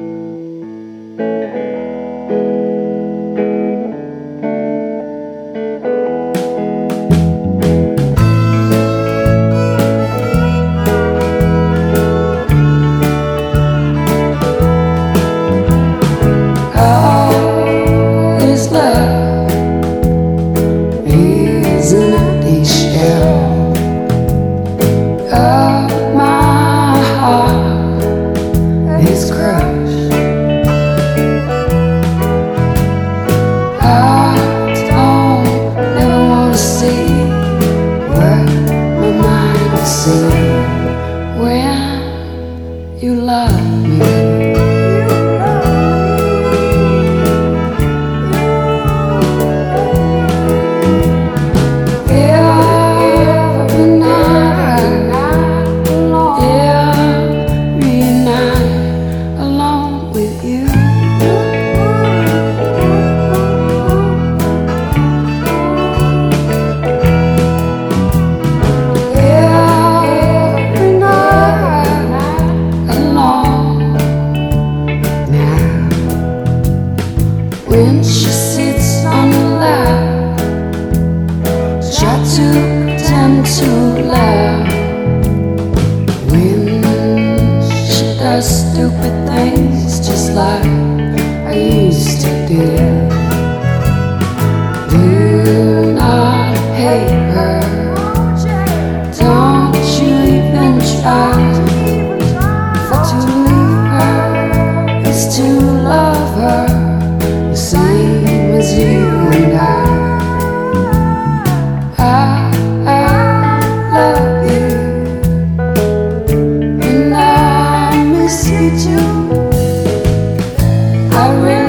You love me. Every night, every night, alone with you. When she sits on the lap, try to pretend to laugh. When she does stupid things just like I used to do. Do not hate her, don't you even try. For to leave her is to love her, the same as you and I love you, and I miss you too. I really